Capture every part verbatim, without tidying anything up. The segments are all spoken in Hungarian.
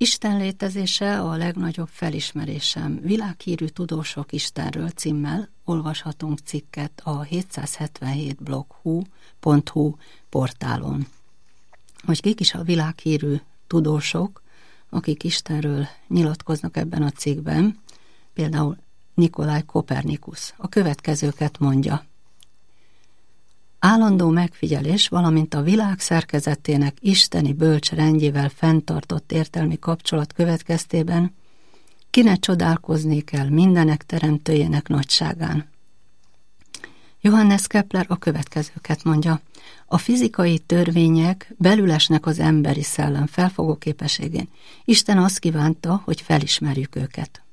Isten létezése a legnagyobb felismerésem. Világhírű tudósok Istenről címmel olvashatunk cikket a hétszázhetvenhét blog pont hu portálon. Hogy kik is a világhírű tudósok, akik Istenről nyilatkoznak ebben a cikkben, például Nikolaj Kopernikus a következőket mondja. Állandó megfigyelés, valamint a világ szerkezetének isteni bölcs rendjével fenntartott értelmi kapcsolat következtében ki ne csodálkozni kell mindenek teremtőjének nagyságán. Johannes Kepler a következőket mondja. A fizikai törvények belülesnek az emberi szellem felfogó képességén. Isten azt kívánta, hogy felismerjük őket.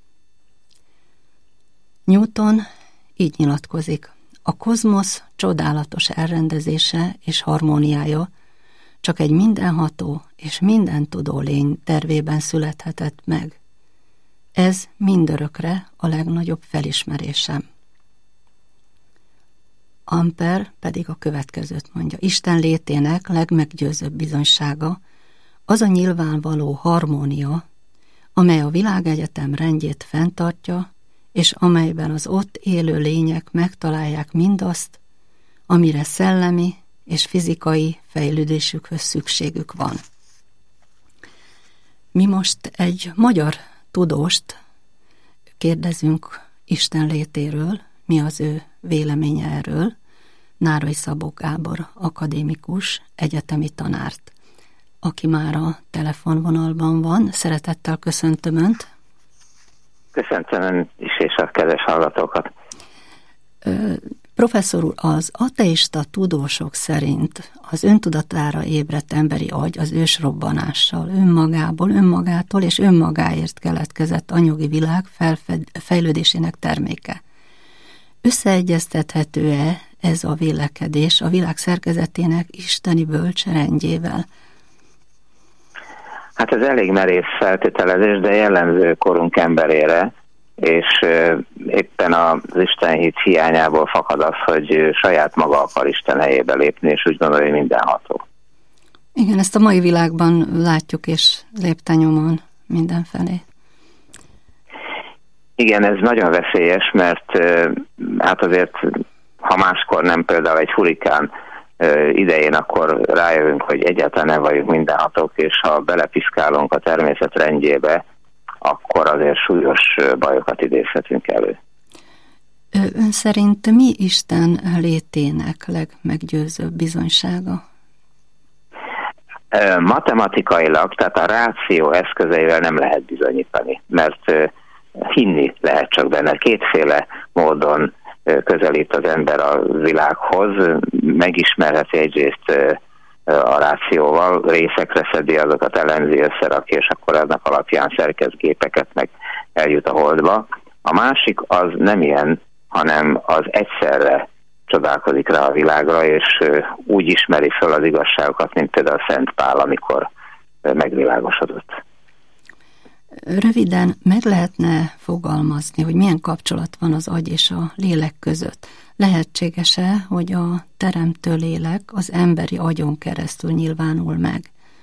Newton így nyilatkozik. A kozmosz csodálatos elrendezése és harmóniája csak egy mindenható és mindentudó lény tervében születhetett meg. Ez mindörökre a legnagyobb felismerésem. Ampere pedig a következőt mondja. Isten létének legmeggyőzőbb bizonysága az a nyilvánvaló harmónia, amely a világegyetem rendjét fenntartja, és amelyben az ott élő lények megtalálják mindazt, amire szellemi és fizikai fejlődésükhöz szükségük van. Mi most egy magyar tudóst kérdezünk Isten létéről, mi az ő véleménye erről, Nárai Szabó Gábor akadémikus, egyetemi tanárt, aki már a telefonvonalban van. Szeretettel köszöntöm Önt. Köszöntöm Ön is és a kedves hallgatókat. Ö, professzor úr, az ateista tudósok szerint az öntudatára ébredt emberi agy az ősrobbanással, önmagából, önmagától és önmagáért keletkezett anyagi világ felfed, fejlődésének terméke. Összeegyeztethető-e ez a vélekedés a világ szerkezetének isteni bölcs rendjével? Hát ez elég merész feltételezés, de jellemző korunk emberére, és éppen az istenhit hiányából fakad az, hogy saját maga akar Isten helyébe lépni, és úgy gondolja, hogy mindenható. Igen, ezt a mai világban látjuk, és lépten-nyomon mindenfelé. Igen, ez nagyon veszélyes, mert hát azért, ha máskor nem például egy hurikán idején, akkor rájövünk, hogy egyáltalán nem vagyunk mindenhatók, és ha belepiszkálunk a természet rendjébe, akkor azért súlyos bajokat idézhetünk elő. Ön szerint mi Isten létének legmeggyőzőbb bizonysága? Matematikailag, tehát a ráció eszközeivel nem lehet bizonyítani, mert hinni lehet csak benne. Kétféle módon közelít az ember a világhoz, megismerheti egyrészt a rációval, részekre szedi azokat, elemzi, összerakja, és akkor ennek alapján szerkesz gépeket, meg eljut a holdba. A másik az nem ilyen, hanem az egyszerre csodálkozik rá a világra, és úgy ismeri föl az igazságokat, mint például Szent Pál, amikor megvilágosodott. Röviden meg lehetne fogalmazni, hogy milyen kapcsolat van az agy és a lélek között? Lehetséges-e, hogy a teremtő lélek az emberi agyon keresztül nyilvánul meg?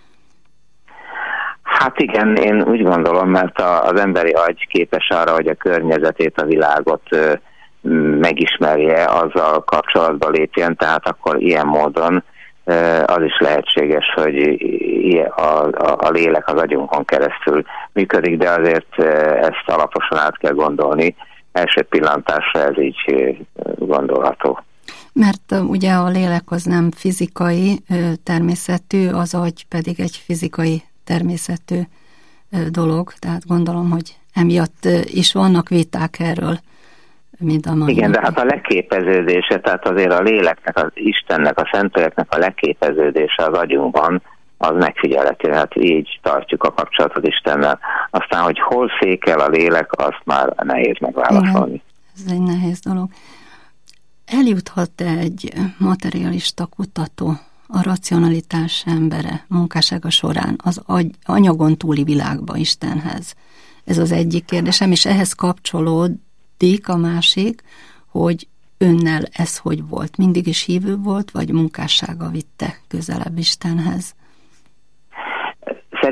Hát igen, én úgy gondolom, mert az emberi agy képes arra, hogy a környezetét, a világot megismerje, azzal kapcsolatba lépjen, tehát akkor ilyen módon az is lehetséges, hogy a, a, a lélek az agyunkon keresztül működik, de azért ezt alaposan át kell gondolni. Első pillantásra ez így gondolható. Mert ugye a lélek az nem fizikai természetű, az agy pedig egy fizikai természetű dolog, tehát gondolom, hogy emiatt is vannak viták erről. Mint a Igen, de hát a leképeződése, tehát azért a léleknek, az Istennek, a Szentléleknek a leképeződése az agyunkban, az megfigyelhető, hát így tartjuk a kapcsolatot Istennel. Aztán, hogy hol székel a lélek, azt már nehéz megválaszolni. Igen, ez egy nehéz dolog. Eljuthat egy materialista kutató, a racionalitás embere munkássága során az agy, anyagon túli világba Istenhez? Ez az egyik kérdésem, és ehhez kapcsolód a másik, hogy önnel ez hogy volt? Mindig is hívő volt, vagy munkássága vitte közelebb Istenhez?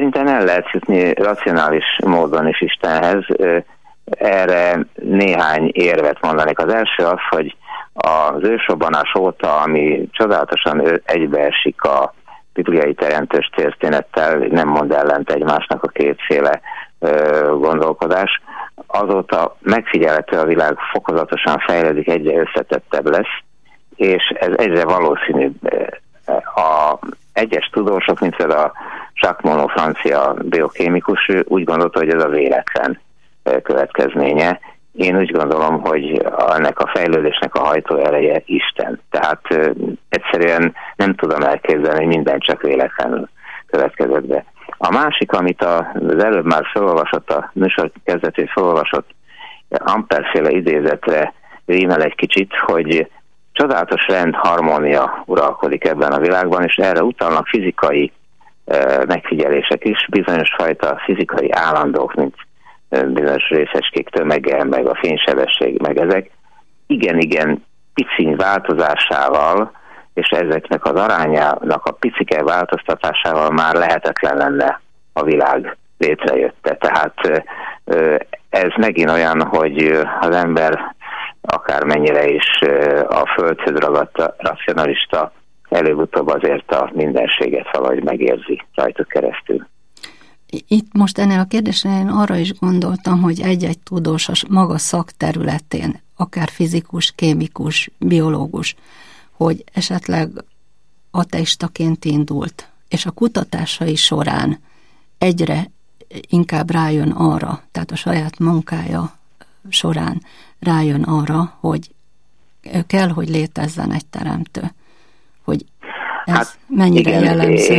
Szerintem el lehet jutni racionális módon is Istenhez. Erre néhány érvet mondanék. Az első az, hogy az ősrobbanás óta, ami csodálatosan egybeesik a bibliai teremtős történettel, nem mond ellent egymásnak a kétféle gondolkodás, azóta megfigyelhető a világ fokozatosan fejlődik, egyre összetettebb lesz, és ez egyre valószínűbb. A egyes tudósok, mint például a Jacques Monod, francia biokémikus, úgy gondolta, hogy ez a véletlen következménye. Én úgy gondolom, hogy ennek a fejlődésnek a hajtóereje Isten. Tehát egyszerűen nem tudom elképzelni, hogy minden csak véletlenül következett be. A másik, amit az előbb már felolvasott, a műsor kezdetét felolvasott Amperféle idézetre rímel egy kicsit, hogy csodálatos rend, harmónia uralkodik ebben a világban, és erre utalnak fizikai megfigyelések is, bizonyos fajta fizikai állandók, mint bizonyos részecskék tömege, meg a fénysebesség, meg ezek igen-igen piciny változásával, és ezeknek az arányának a picike változtatásával már lehetetlen lenne a világ létrejötte. Tehát ez megint olyan, hogy az ember akármennyire is a földhöz ragadt racionalista, előbb-utóbb azért a mindenséget valahogy megérzi rajtuk keresztül. Itt most ennél a kérdésnél én arra is gondoltam, hogy egy-egy tudós a maga szakterületén, akár fizikus, kémikus, biológus, hogy esetleg ateistaként indult, és a kutatásai során egyre inkább rájön arra, tehát a saját munkája során rájön arra, hogy kell, hogy létezzen egy teremtő. Hogy ez hát, mennyire igen, jellemző.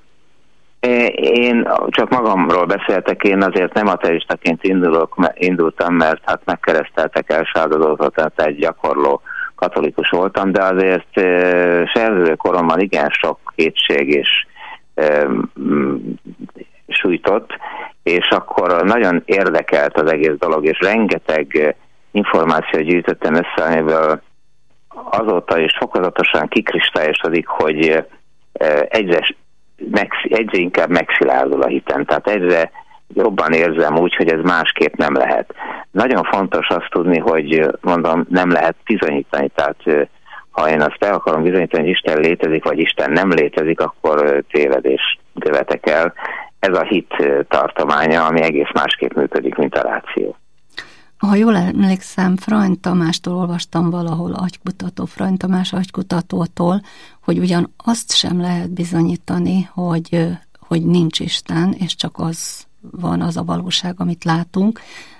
Én csak magamról beszéltek, én azért nem ateistaként indulok, indultam, mert hát megkereszteltek, elsáldozott, tehát egy gyakorló katolikus voltam, de azért e, serdülő koromban igen sok kétség és e, m, sújtott, és akkor nagyon érdekelt az egész dolog, és rengeteg információt gyűjtöttem össze, amiből azóta is fokozatosan kikristályosodik, hogy e, egyre, megsz, egyre inkább megszilárdul a hitem, tehát egyre jobban érzem úgy, hogy ez másképp nem lehet. Nagyon fontos azt tudni, hogy mondom, nem lehet bizonyítani, tehát ha én azt el akarom bizonyítani, hogy Isten létezik, vagy Isten nem létezik, akkor tévedést követek el. Ez a hit tartománya, ami egész másképp működik, mint a ráció. Ha jól emlékszem, Frany Tamástól olvastam valahol, agykutató, Frany Tamás agykutatótól, hogy ugyan azt sem lehet bizonyítani, hogy, hogy nincs Isten, és csak az van az a valóság, amit látunk.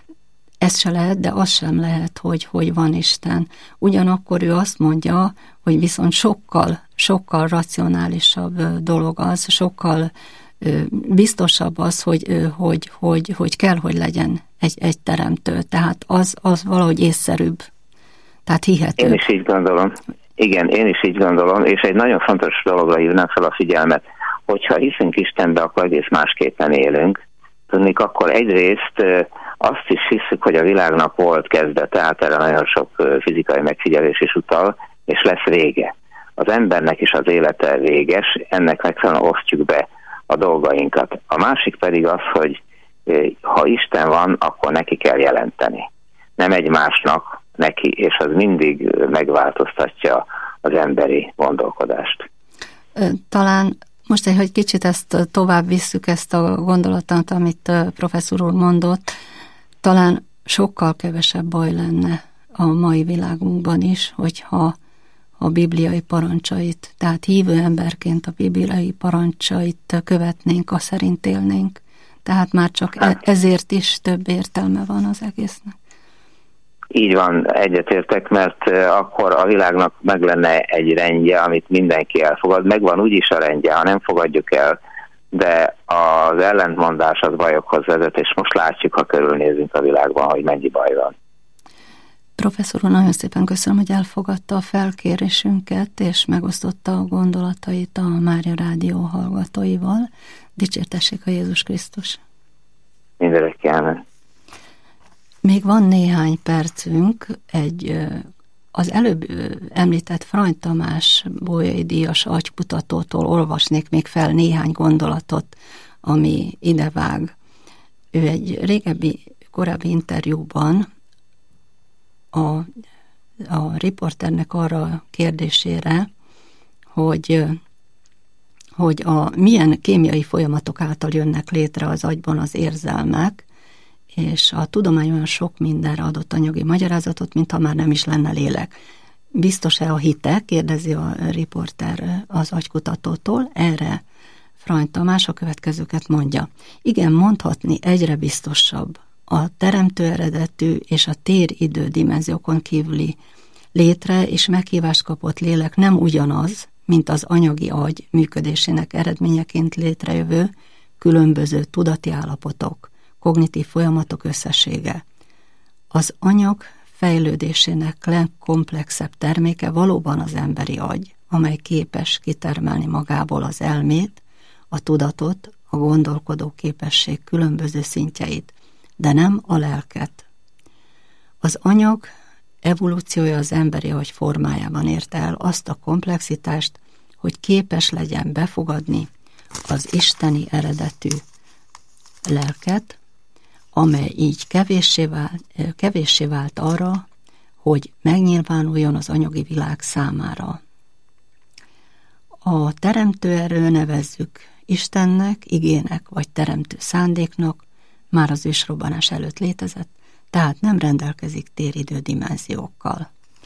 Ez se lehet, de az sem lehet, hogy, hogy van Isten. Ugyanakkor ő azt mondja, hogy viszont sokkal, sokkal racionálisabb dolog az, sokkal biztosabb az, hogy, hogy, hogy, hogy kell, hogy legyen egy, egy teremtő. Tehát az, az valahogy észszerűbb. Tehát hihető. Én is így gondolom. Igen, én is így gondolom, és egy nagyon fontos dologra hívnám fel a figyelmet, hogyha hiszünk Istenbe, akkor egész másképpen élünk. Tudnék, akkor egyrészt azt is hiszük, hogy a világnak volt kezdete, tehát erre nagyon sok fizikai megfigyelés is utal, és lesz vége. Az embernek is az élete véges, ennek megfelelően osztjuk be a dolgainkat. A másik pedig az, hogy ha Isten van, akkor neki kell jelenteni. Nem egymásnak neki, és az mindig megváltoztatja az emberi gondolkodást. Talán most egy, hogy kicsit ezt tovább visszük, ezt a gondolatot, amit professzor úr mondott, talán sokkal kevesebb baj lenne a mai világunkban is, hogyha a bibliai parancsait, tehát hívő emberként a bibliai parancsait követnénk, azt szerint élnénk. Tehát már csak ezért is több értelme van az egésznek. Így van, egyetértek, mert akkor a világnak meg lenne egy rendje, amit mindenki elfogad. Megvan úgyis a rendje, ha nem fogadjuk el, de az ellentmondás az bajokhoz vezet, és most látjuk, ha körülnézünk a világban, hogy mennyi baj van. Professzor úr, nagyon szépen köszönöm, hogy elfogadta a felkérésünket, és megosztotta a gondolatait a Mária Rádió hallgatóival. Dicsértessék a Jézus Krisztus! Mindenek amen. Még van néhány percünk, egy, az előbb említett Frany Tamás Bolyai díjas agykutatótól olvasnék még fel néhány gondolatot, ami idevág. Ő egy régebbi, korábbi interjúban a, a riporternek arra a kérdésére, hogy, hogy a, milyen kémiai folyamatok által jönnek létre az agyban az érzelmek, és a tudomány olyan sok mindenre adott anyagi magyarázatot, mintha már nem is lenne lélek. Biztos-e a hite? Kérdezi a riporter az agykutatótól. Erre Frany Tamás a következőket mondja. Igen, mondhatni egyre biztosabb. A teremtő eredetű és a tér-idő dimenziókon kívüli létre és meghívást kapott lélek nem ugyanaz, mint az anyagi agy működésének eredményeként létrejövő különböző tudati állapotok, kognitív folyamatok összessége. Az anyag fejlődésének legkomplexebb terméke valóban az emberi agy, amely képes kitermelni magából az elmét, a tudatot, a gondolkodó képesség különböző szintjeit, de nem a lelket. Az anyag evolúciója az emberi agy formájában érte el azt a komplexitást, hogy képes legyen befogadni az isteni eredetű lelket, amely így kevéssé vált, kevéssé vált arra, hogy megnyilvánuljon az anyagi világ számára. A teremtő erő nevezzük Istennek, igének vagy teremtő szándéknak, már az ősrobbanás előtt létezett, tehát nem rendelkezik téridő dimenziókkal.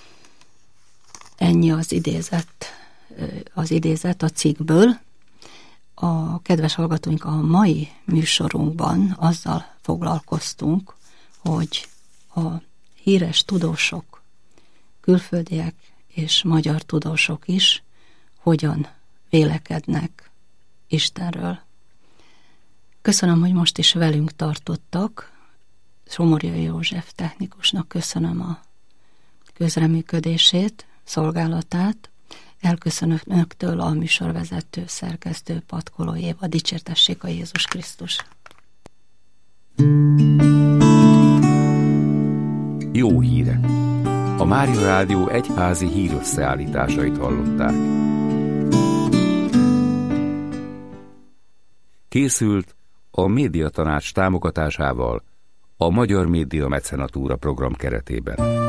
Ennyi az idézet, az idézet a cikkből. A kedves hallgatóink, a mai műsorunkban azzal foglalkoztunk, hogy a híres tudósok, külföldiek és magyar tudósok is hogyan vélekednek Istenről. Köszönöm, hogy most is velünk tartottak. Somorjai József technikusnak köszönöm a közreműködését, szolgálatát. Elköszönök önöktől a műsorvezető, szerkesztő Patkoló Éva. Dicsértessék a Jézus Krisztus! Jó hírek! A Mária Rádió egyházi hírösszeállításait hallották. Készült a Médiatanács támogatásával a Magyar Média Mecenatúra program keretében.